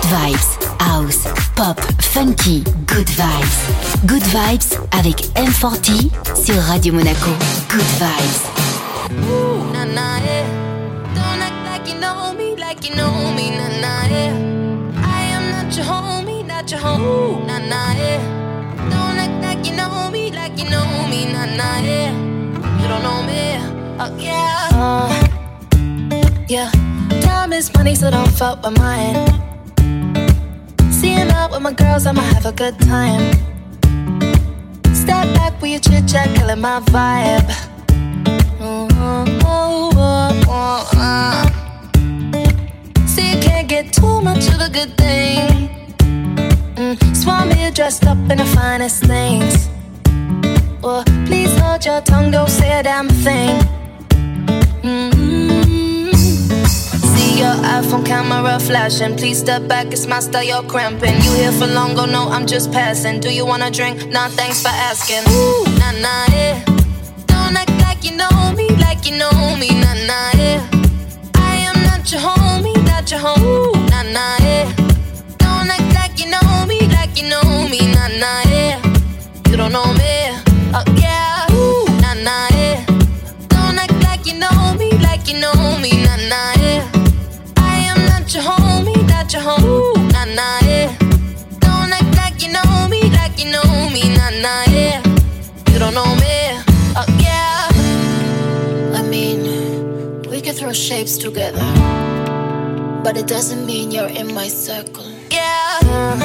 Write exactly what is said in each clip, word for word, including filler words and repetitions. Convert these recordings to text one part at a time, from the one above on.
vibes, house, pop, funky, good vibes. Good vibes avec M quarante sur Radio Monaco. Good vibes. Ooh, nah, nah, yeah. Don't act like you know me, like you know me, nah, nah, yeah. I am not your homie, not your homie, nah, nah, yeah. Don't act like you know me, like you know me, nah, nah, yeah. You don't know me, oh yeah. Uh, yeah, time is money, so don't fuck with mine. Seeing out with my girls, I'ma have a good time. Step back with your chit chat, killing my vibe. Mm-hmm. Oh, oh, oh, uh. See, you can't get too much of a good thing. Mm. Swan me dressed up in the finest things. Well, please hold your tongue, don't say a damn thing. Mm-hmm. See your iPhone camera flashing. Please step back, it's my style, you're cramping. You here for long, go no, I'm just passing. Do you wanna drink? Nah, thanks for asking. Ooh, nah, nah, yeah. Don't act like you know me, like you know me, nah, nah, yeah. I am not your homie, not your homie, nah, nah, yeah. Don't act like you know me, like you know me, nah, nah, yeah. You don't know me, oh yeah. Ooh, nah, nah, yeah. Don't act like you know me, like you know me, nah, nah, yeah. I am not your homie, not your homie, nah, nah, yeah. Don't act like you know me, like you know me, nah, nah, yeah. You don't know me, oh yeah. I mean, we can throw shapes together, but it doesn't mean you're in my circle. Yeah.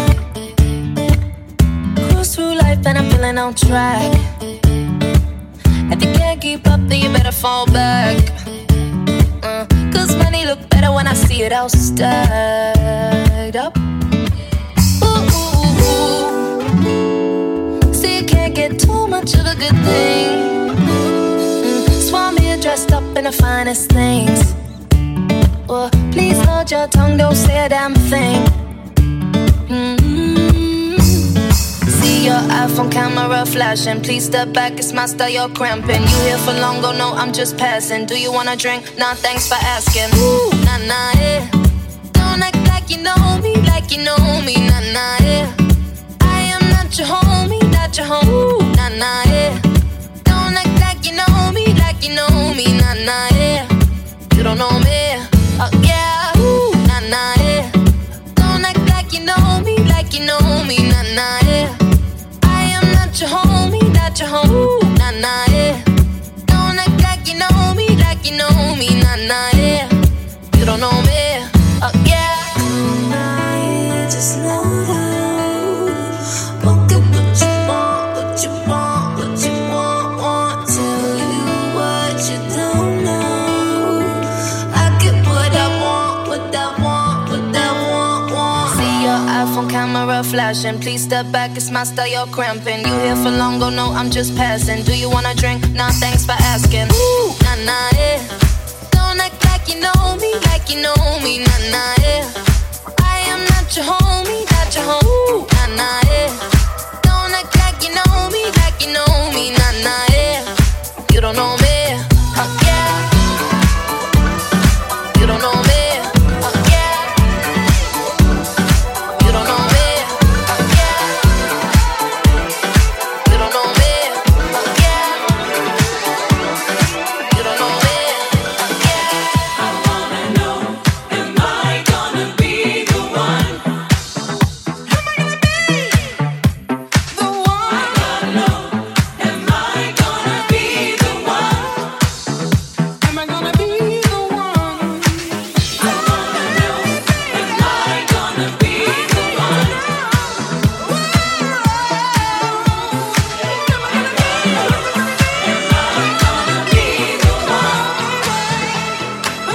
Cruise through life and I'm feeling on track. If you can't keep up, then you better fall back. Uh, Cause money look better when I see it all stacked up. Ooh, ooh, ooh. See, you can't get too much of a good thing. Mm, Swan me dressed up in the finest things. Well, please hold your tongue, don't say a damn thing. Mm-hmm. See your iPhone camera flashing. Please step back, it's my style, you're cramping. You here for long, go no, I'm just passing. Do you wanna drink? Nah, thanks for asking. Ooh, nah, nah, yeah. Don't act like you know me, like you know me, nah, nah, yeah. I am not your homie, not your homie, nah, nah, yeah. Don't act like you know me, like you know me, nah, nah, yeah. You don't know me, oh yeah. Ooh, nah, nah, yeah. Don't act like you know me, like you know me, nah, nah, yeah. I am not your homie, not your homie, nah, nah, yeah. Don't act like you know me, like you know me, nah, nah, yeah. You don't know me, oh yeah. I just know that. Won't get what you want, what you want, what you want, want. Tell you what you don't know. I get what I want, what I want, what I want, want. See your iPhone camera flashing. Please step back, it's my style, you're cramping. You here for long, go no, I'm just passing. Do you wanna drink? Nah, thanks for asking. Ooh, nah, nah, yeah. Don't act like you know me, like you know me, nah, nah, yeah. I am not your homie, not your homie, nah, nah, yeah. Don't act like you know me, like you know me, nah, nah, yeah. You don't know me, oh yeah. You don't know me, oh yeah. You don't know me, oh yeah. You don't know me, oh yeah. You don't know me, oh yeah. I wanna know, am I gonna be the one? Am I gonna be the one? I gotta know, am I gonna be the one? Am I gonna be the one? I wanna know, am I gonna be the one? Am I gonna be the one?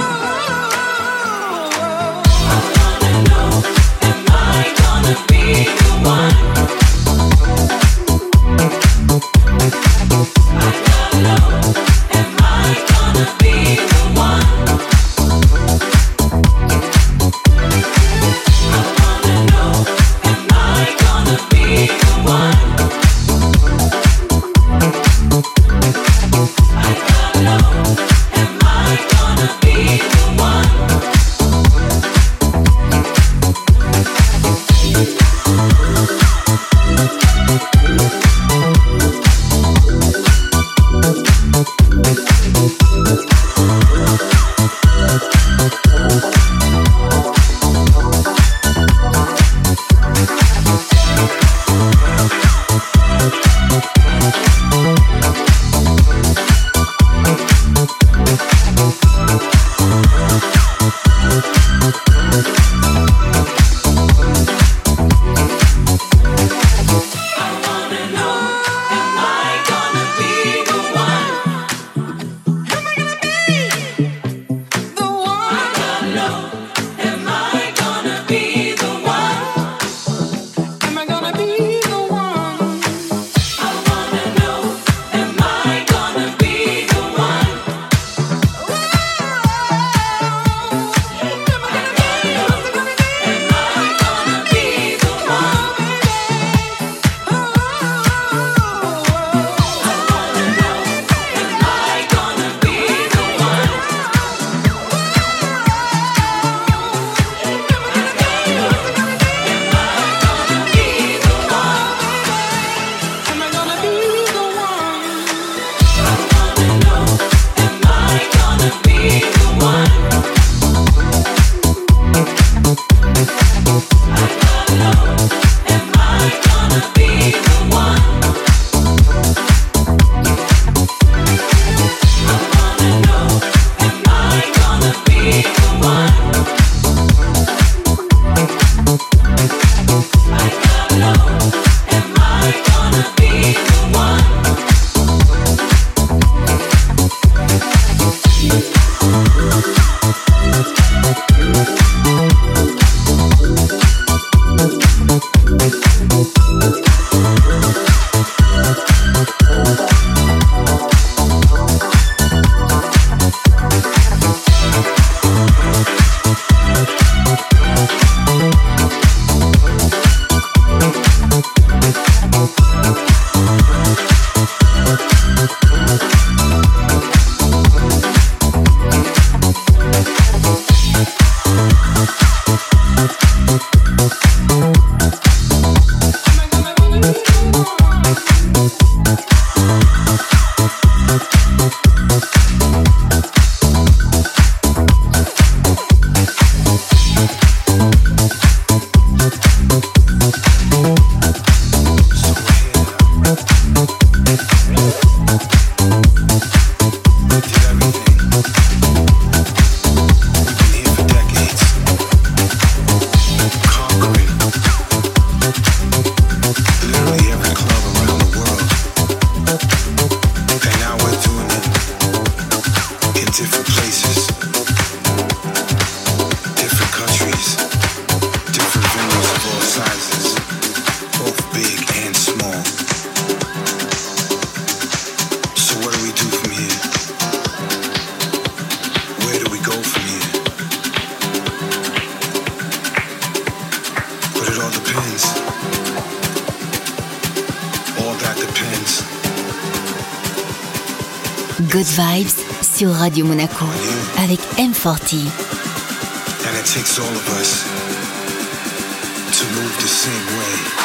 depends. All that depends. Good Vibes sur Radio Monaco avec M quarante. And it takes all of us to move the same way.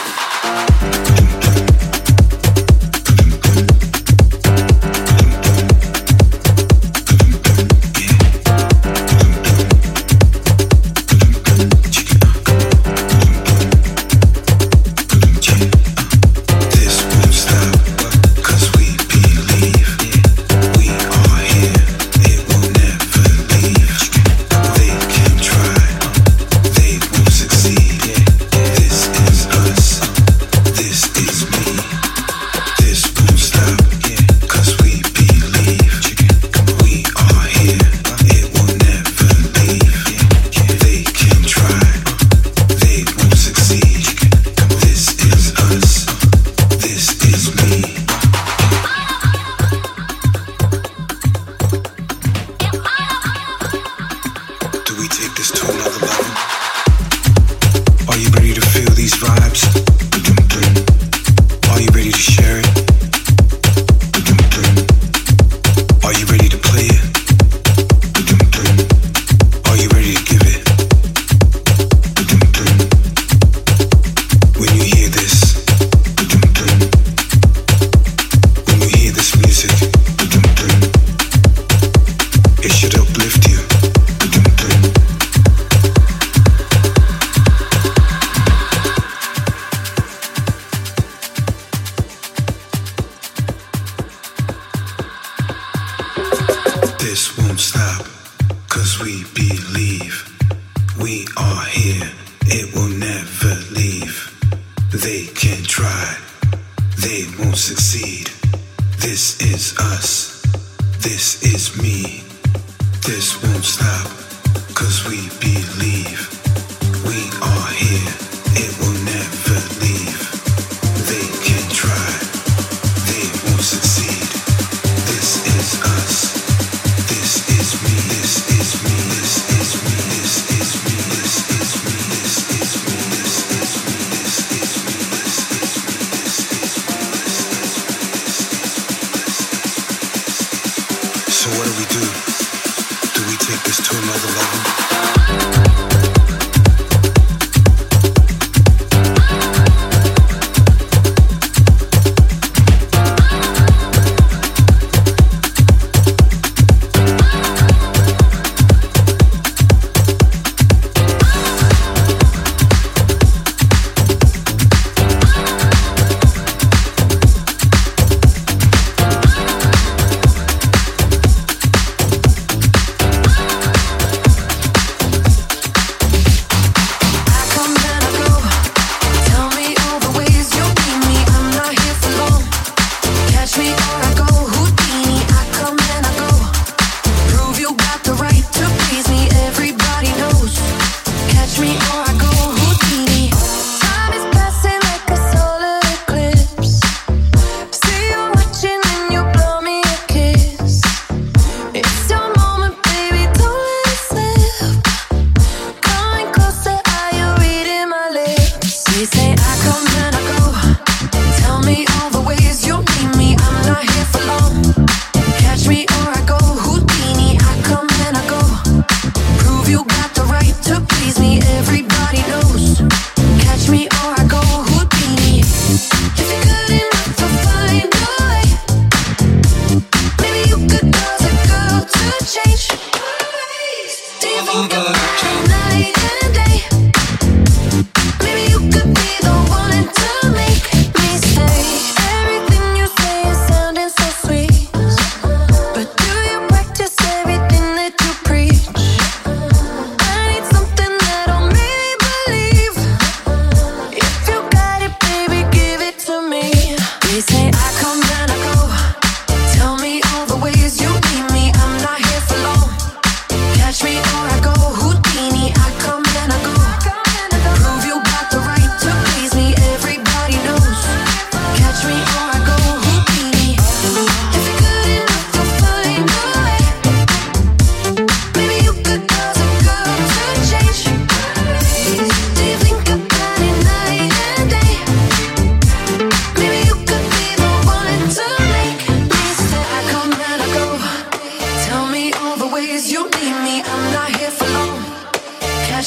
This is me, this is me, this is me, this is me.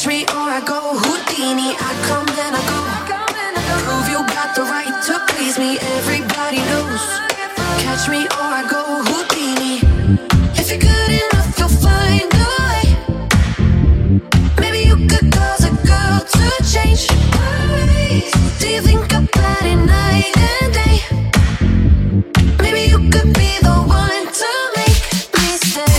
Catch me or I go Houdini. I come then I go. Prove you got the right to please me. Everybody knows. Catch me or I go Houdini. If you're good enough, you'll find a way. Maybe you could cause a girl to change. Do you think about it night and day? Maybe you could be the one to make me stay.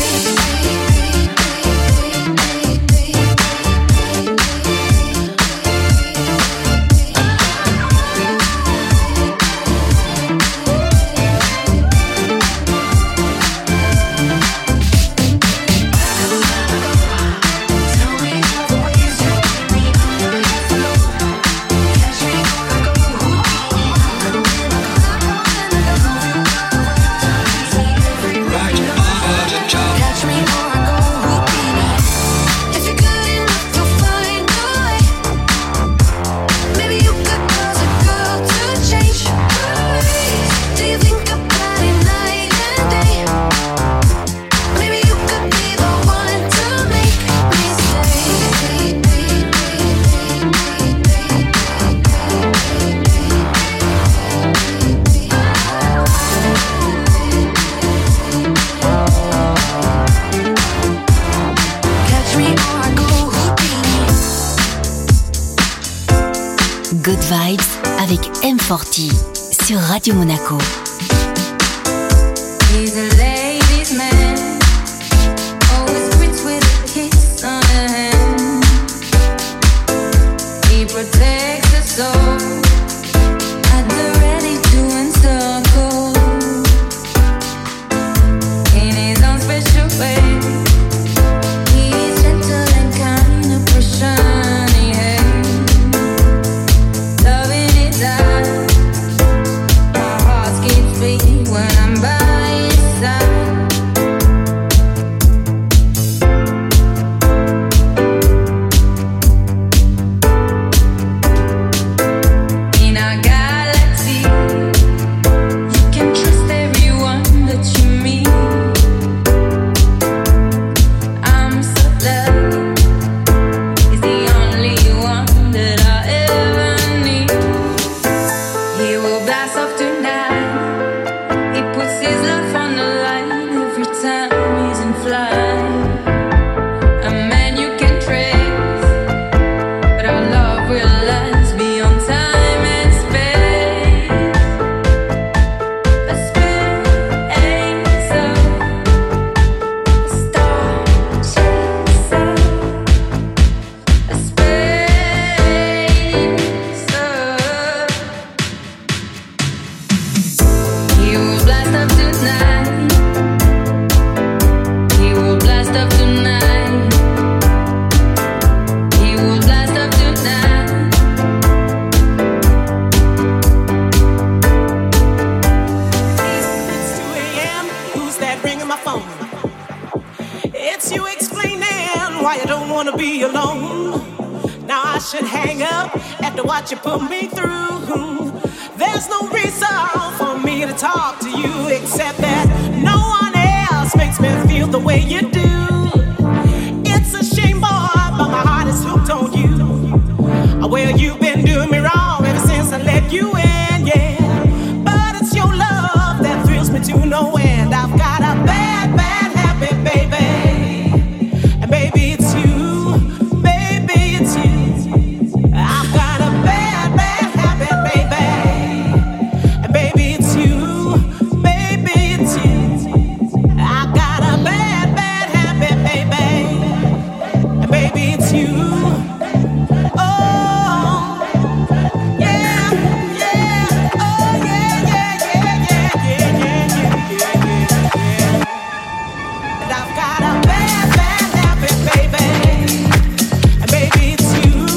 Good Vibes avec M forty sur Radio Monaco. He's a ladies' man, always quits with a kiss on her hand. He protects the soul at the ready to encircle in his own special way. He's gentle and kind of person he has. Love in his eyes, my heart skips beat when I'm by his side. In our galaxy, you can trust everyone that you meet. I'm so lucky, he's the only one that I ever need. He will blast off tonight. He puts his love on the line every time he's in flight. A man you can trace, but our love will last beyond time and space. A space, a star chaser, a space. He will blast up tonight. He will blast up tonight. He will blast up tonight. It's two a.m. Who's that ringing my phone? It's you explaining why you don't want to be alone. Now I should hang up after what you put me through. There's no reason for me to talk to you except that no one else makes me feel the way you do. It's a shame, boy, but my heart is hooked on you. Well, you've been doing me wrong ever since I let you in, yeah. But it's your love that thrills me to no end. I've got a bad, bad habit, baby. And baby, it's you. Baby, it's you. I've got a bad, bad habit, baby. And baby, it's you. Baby, it's you. I've got a bad, bad habit, baby. And baby, it's you. Oh, yeah, yeah, oh, yeah, yeah, yeah, yeah, yeah, yeah, yeah, yeah, yeah. And I've got a bad, bad habit, baby. And baby, it's you.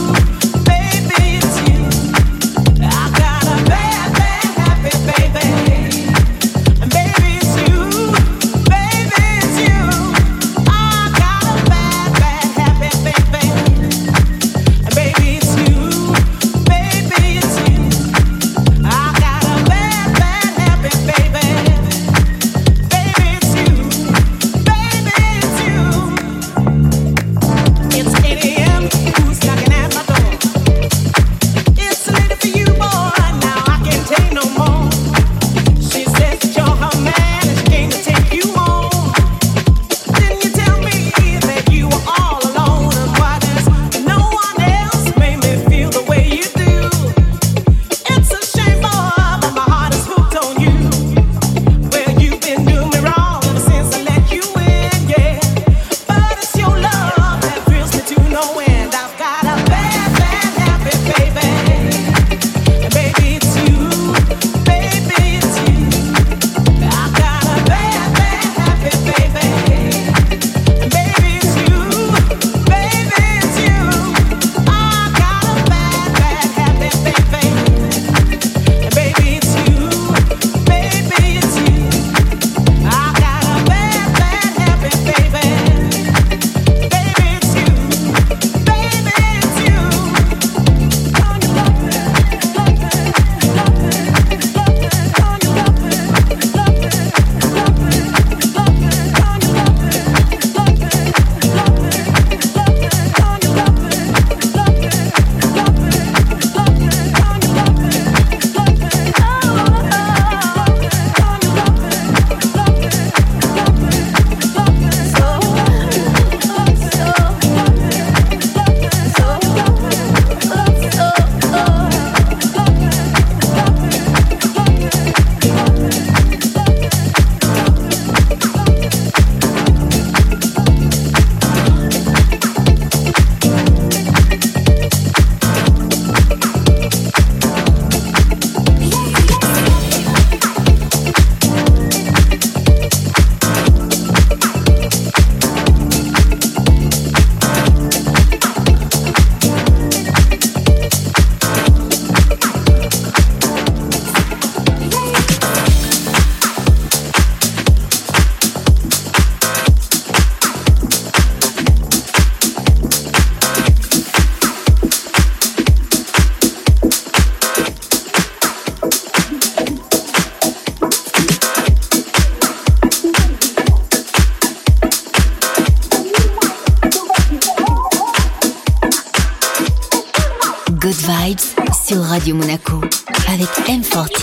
Vibes sur Radio Monaco avec M quarante.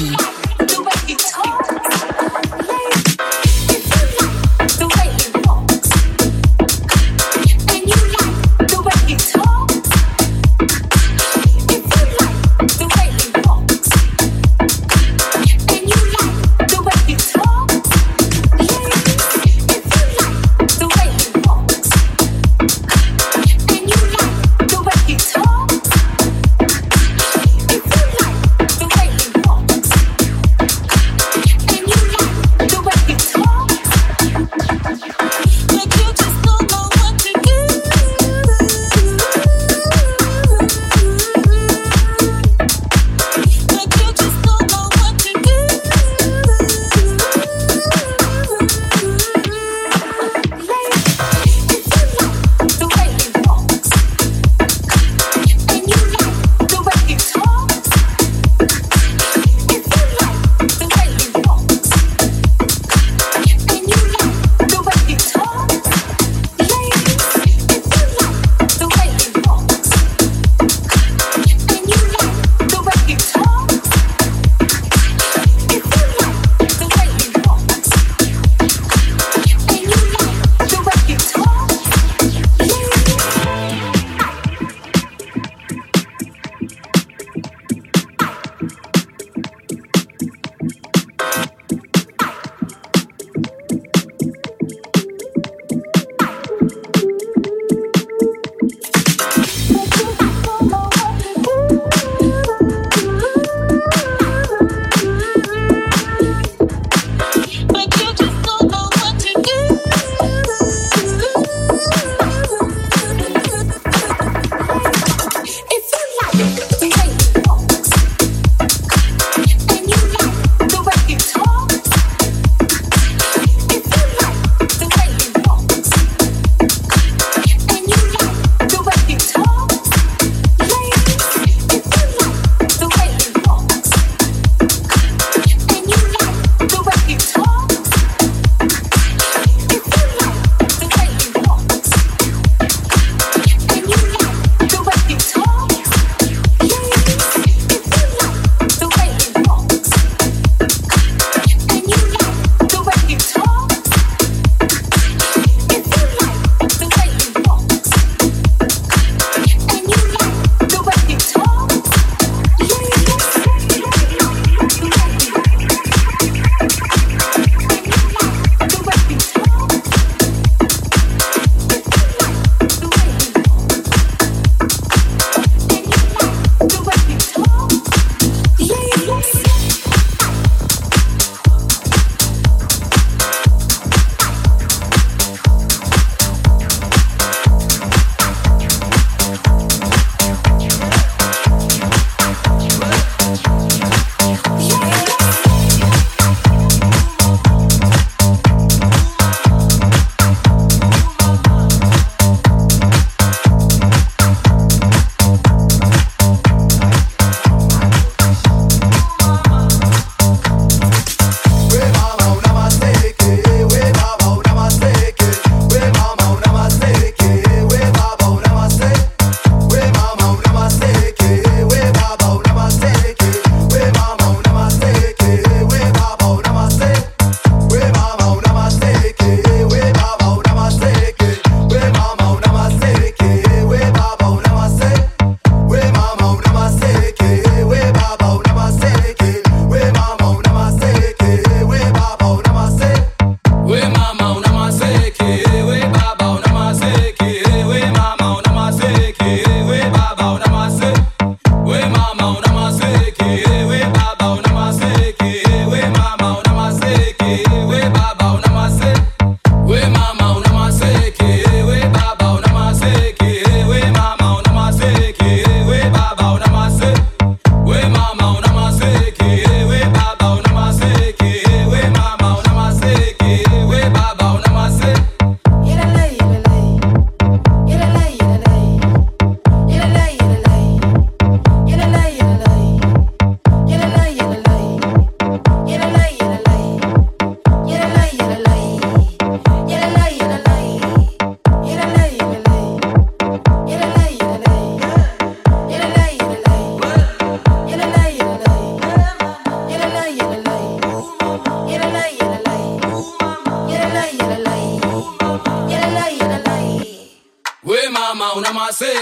Talks.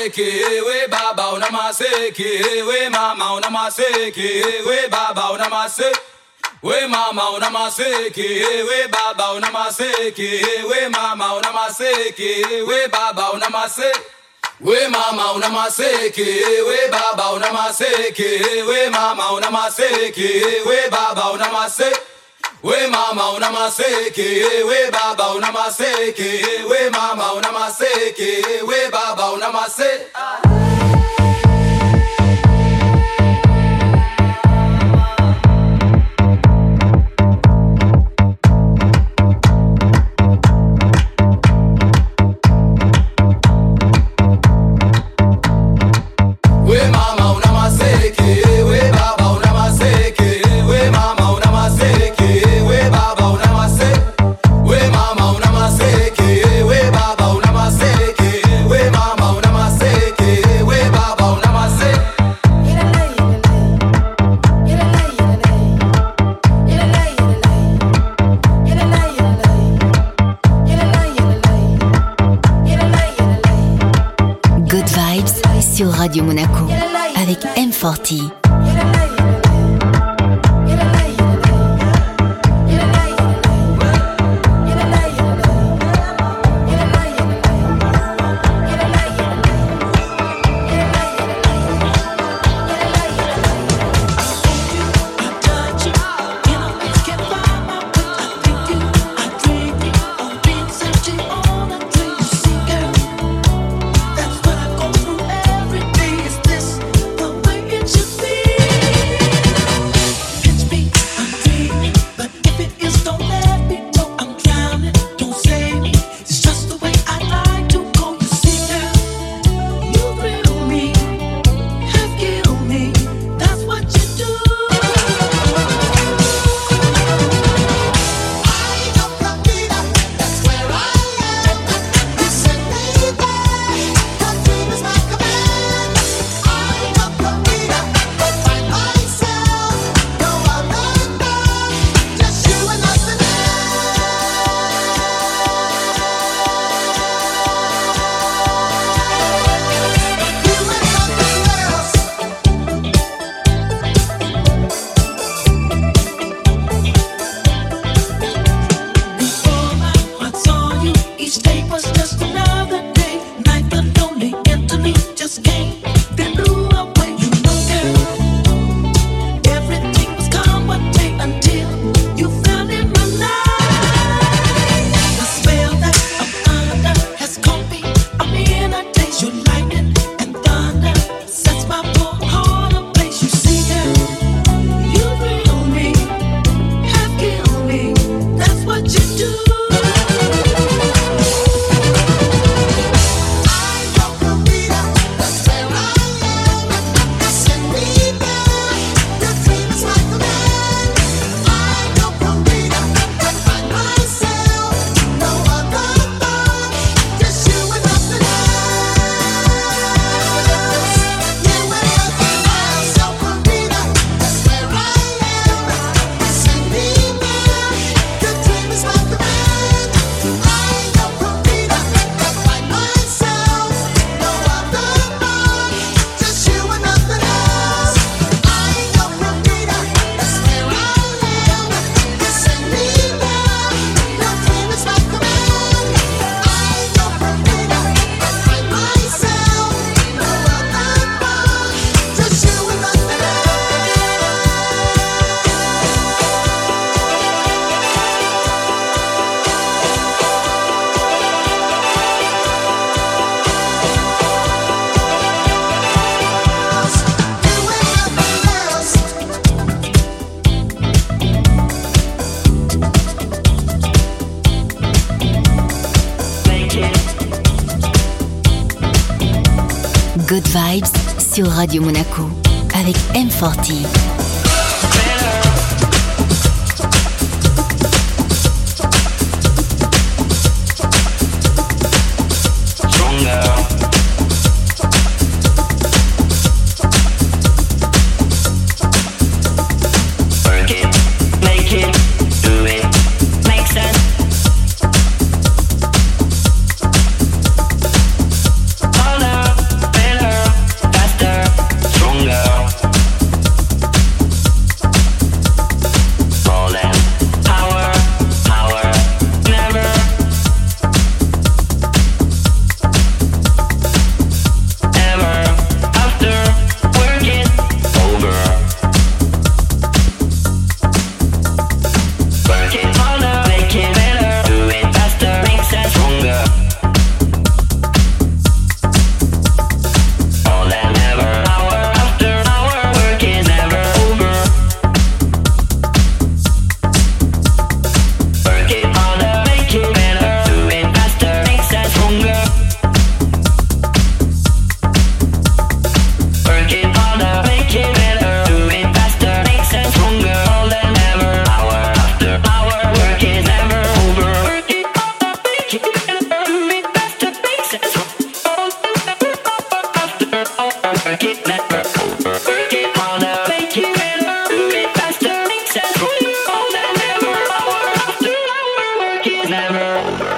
maseke, we baba una maseke, we mama una maseke, we baba una maseke. We mama una maseke, we baba una maseke, we mama una maseke, we baba una maseke. We mama una maseke, we baba una maseke, we mama una maseke, we baba una maseke. We mama una maseke, we baba una maseke, we mama una maseke, we baba una maseke. Radio Monaco avec M quarante. Good Vibes sur Radio Monaco avec M quarante. Baby, work it never over. Work it harder, make it better, do it faster, make sense for you more than ever. Hour after hour, work is never over.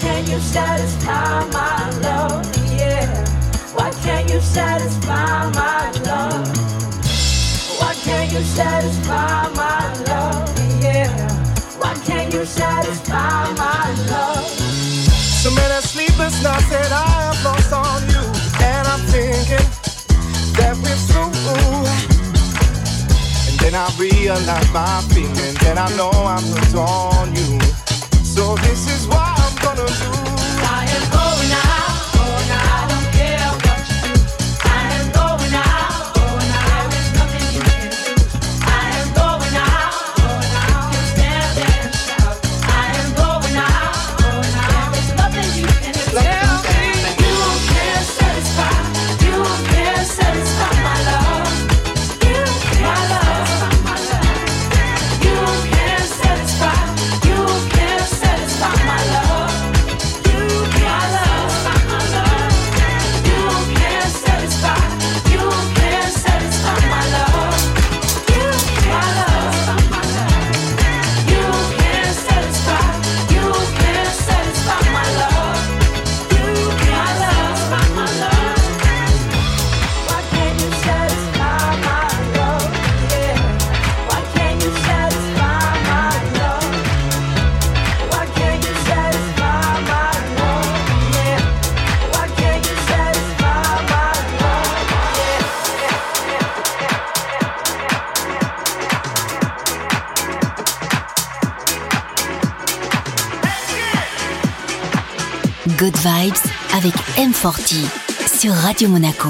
can't you satisfy my love? Yeah. Why can't you satisfy my love? Why can't you satisfy my love? Yeah. Why can't you satisfy my love? So many sleepless nights that I have lost on you, and I'm thinking that we're through. And then I realize my feelings, and I know I'm hooked on you. So this is what I'm gonna do. I am going out, going out. I don't care what you do. I am going out, going out. There's nothing you can do. I am going out, going out. You stand there and shout. I am going out, going out. There's nothing you can do. Tell me you can't satisfy, you can't satisfy my love. You, my love, my love. You can't satisfy, you can't satisfy my love. You, my love, my love. You can't satisfy, you can't satisfy my love. You, my love, my love. You can't satisfy, you can't satisfy my love. You, my love, my love. Why can't you satisfy my love? Yeah. Why can't you satisfy my love? Why can't you satisfy my love? Yeah. Why can't you satisfy my love? Good Vibes avec M quarante sur Radio Monaco.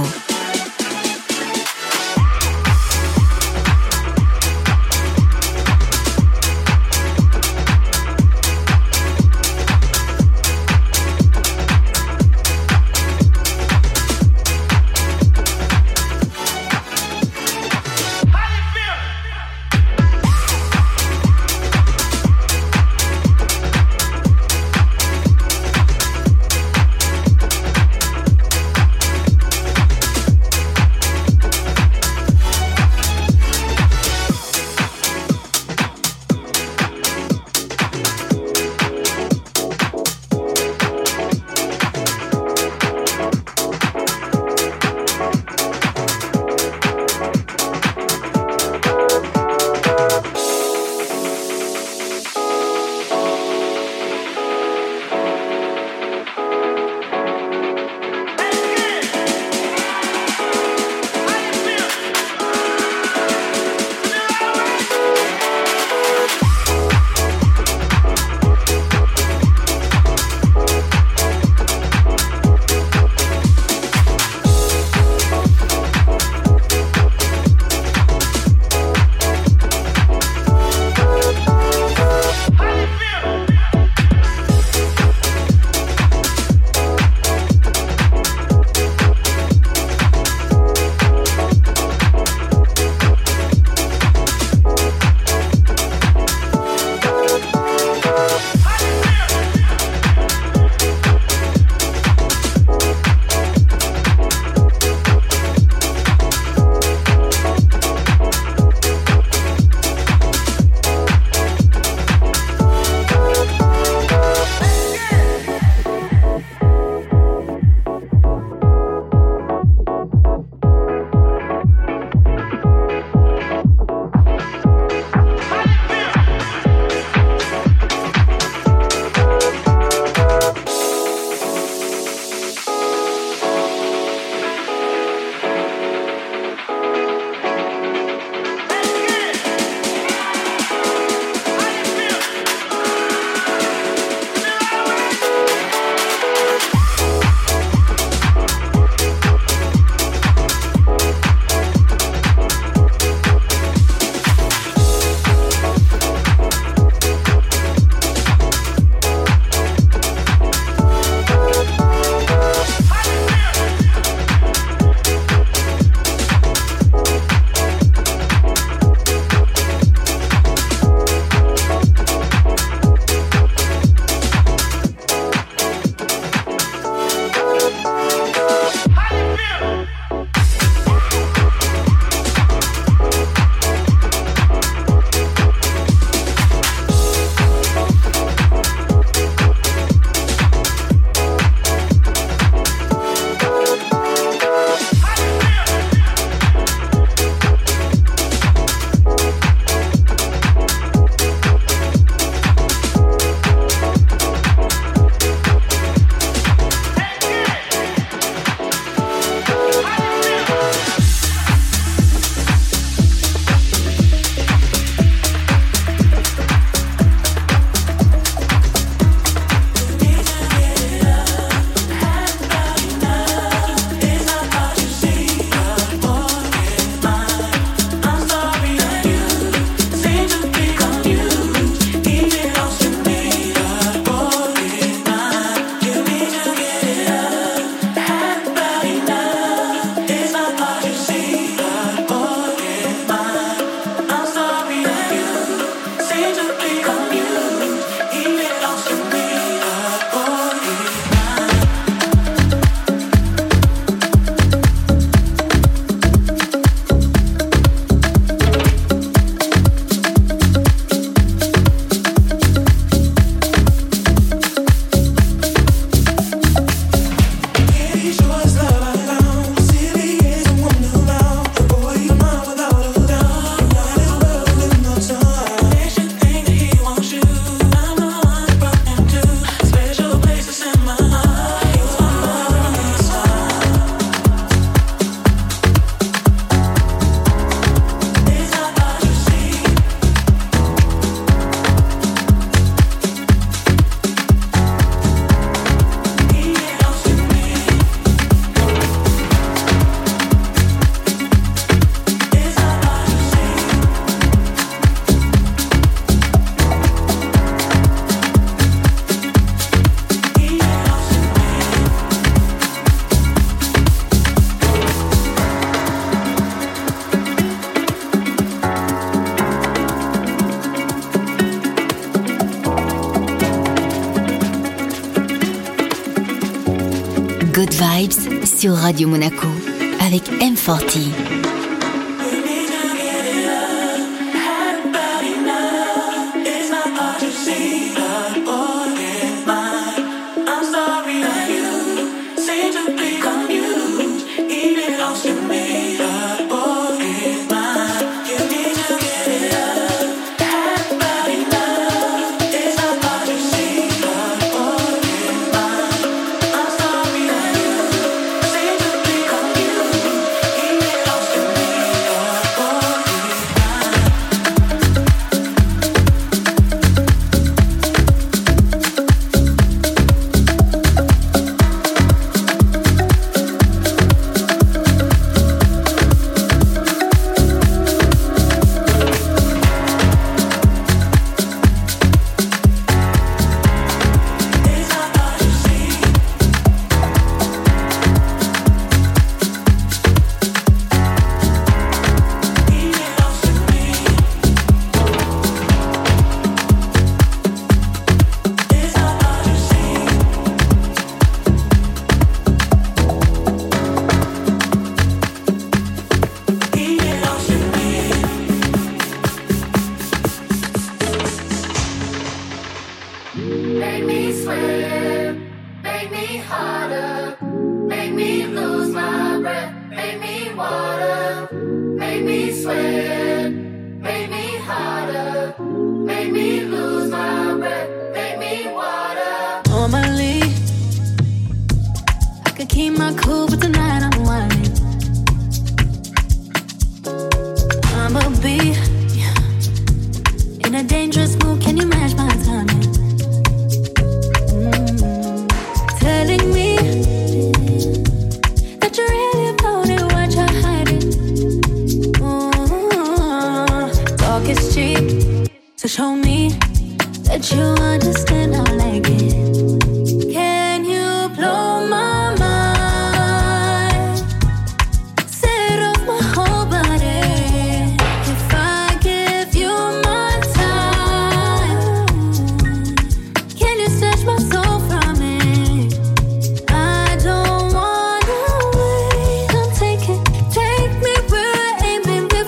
Good Vibes sur Radio Monaco avec M quarante.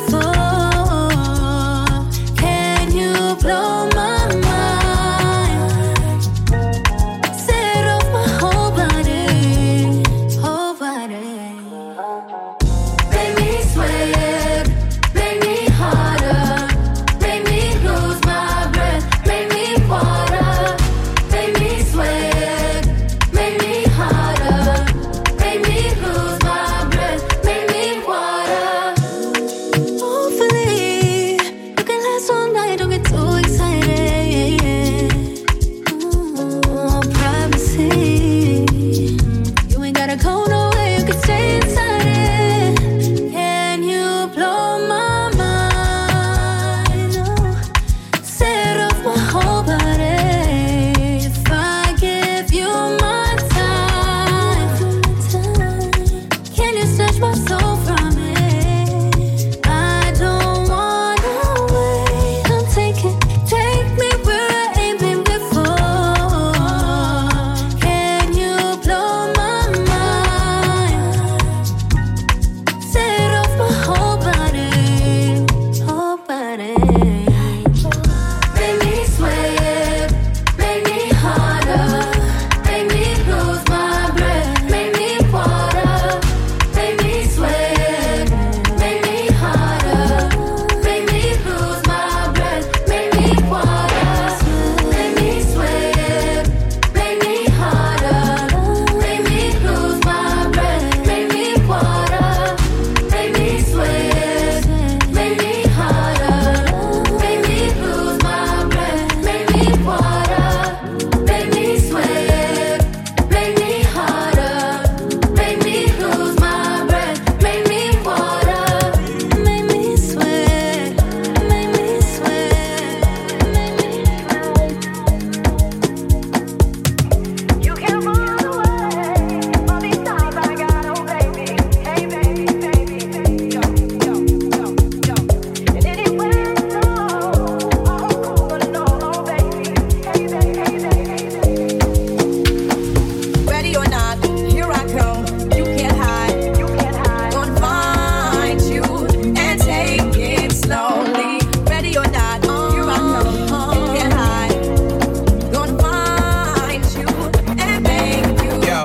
Blow my mind.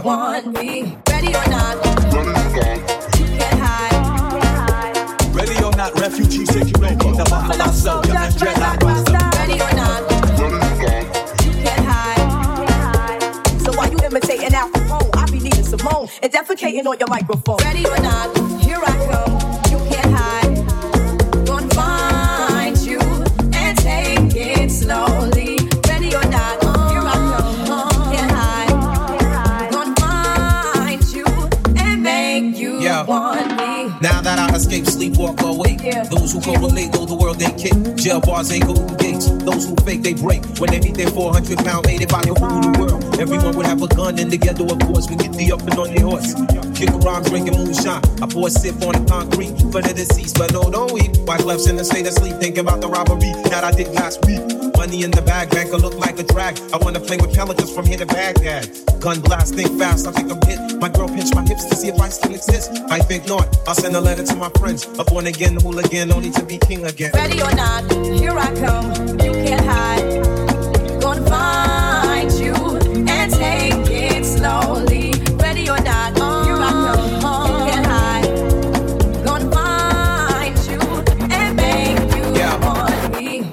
want me. Ready or not, you can't hide. Ready or not, refugees taking over. The Buffalo Soldier and Dreadlock Buster. Ready or not, you can't hide. So why you imitating Al Capone? I be needing Simone and defecating on your microphone. Ready or not, here I come. You can't hide. Gonna find you and take it slowly. Ready or not, here I come. You can't hide. Gonna find you and make you yeah. want me. Now that I escape, sleep, walk away. Yeah. Those who correlate know the world ain't kick. Jail bars ain't golden gates. Those who fake, they break. When they meet their four hundred pound mate, if I can rule the world, everyone would have a gun and together, of course, we get the up and on their horse. Kick around, drinking moonshine. I pour a sip on the concrete for the deceased, but no, don't weep. Wife left in the state of sleep, thinking about the robbery that I did last week. Money in the bag, banker look like a drag. I wanna play with pelicans from here to Baghdad. Gun blast, think fast, I think I'm hit. My girl pinched my hips to see if I still exist. I think not. I'll send a letter to my friends. A born again hooligan, only to be king again. Ready or not, here I come. You can't hide. Gonna find you and take it slowly. Ready or not, here I come. You can't hide. Gonna find you and make you yeah. want me.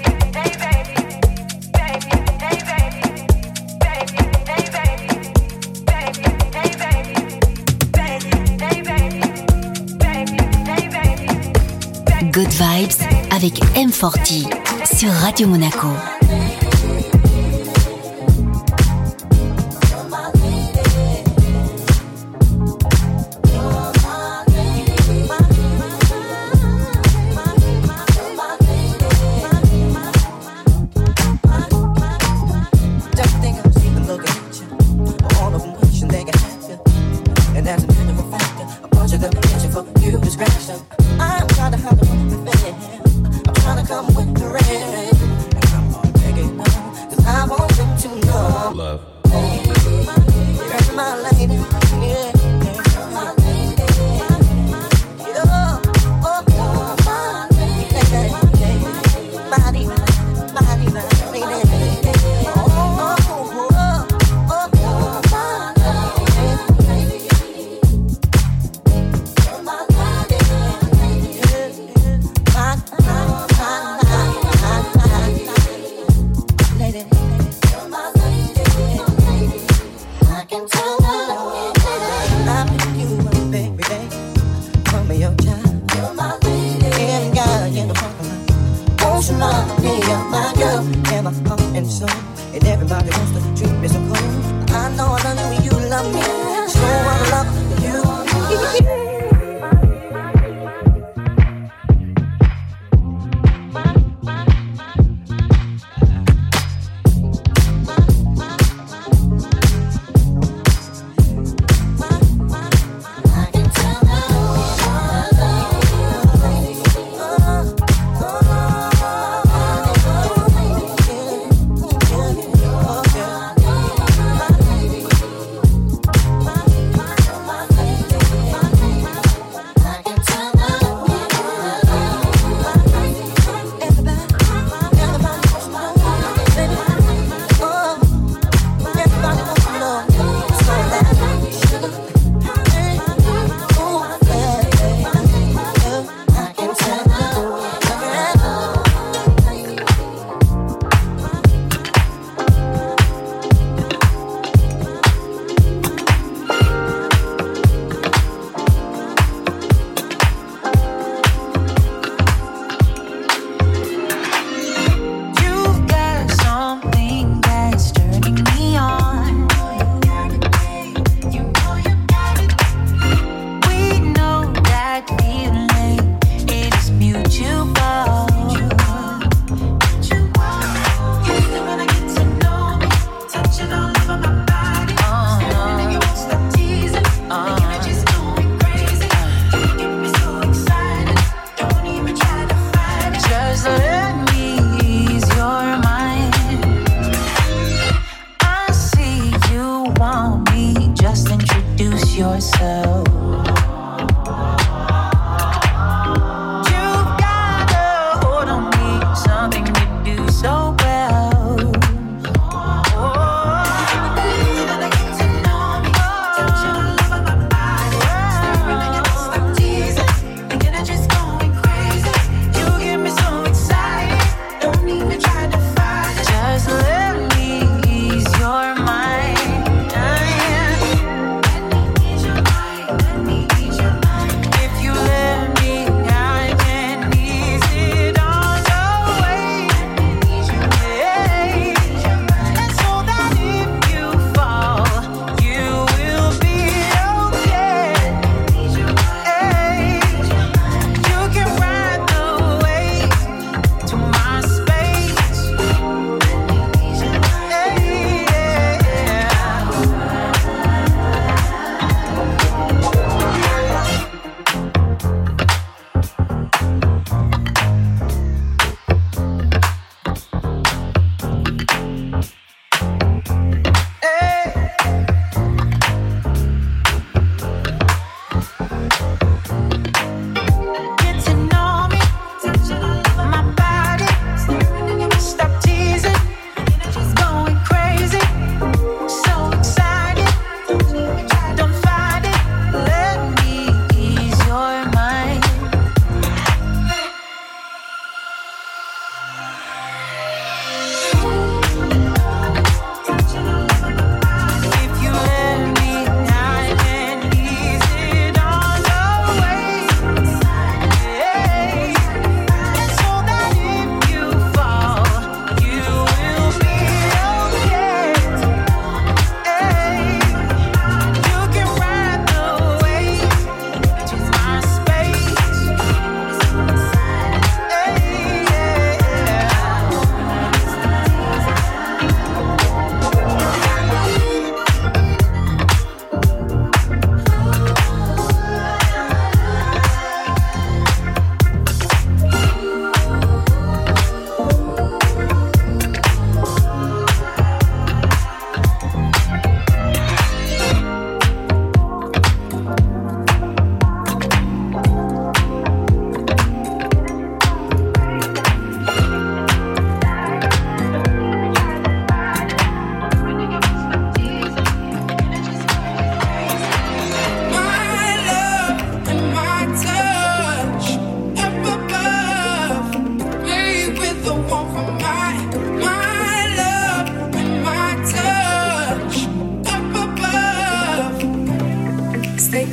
Good Vibes avec M quarante sur Radio Monaco. I'm trying to have a I'm trying to come with the rain. I'm all begging now, cause I want them to know. Love. You're my lady. Yeah. You're my lady. Oh, oh, oh, my lady. My lady. My lady. My lady. Oh, oh, oh, oh, oh, my lady. You're my lady. And everybody wants to treat me so cold. I know I love you, you love me. So I love you.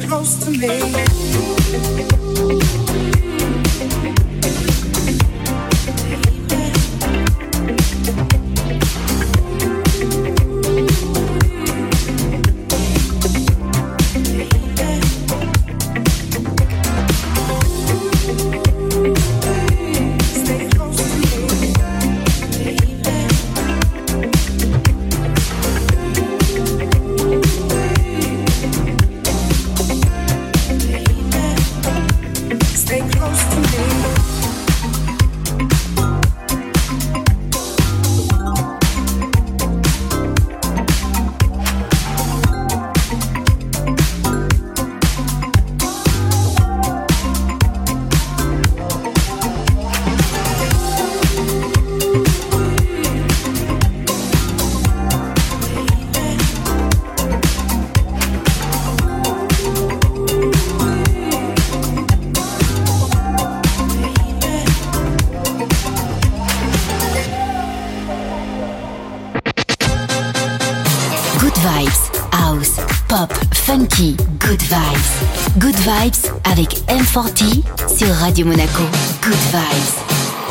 close to me. Funky, Good Vibes. Good Vibes avec M forty sur Radio Monaco. Good Vibes.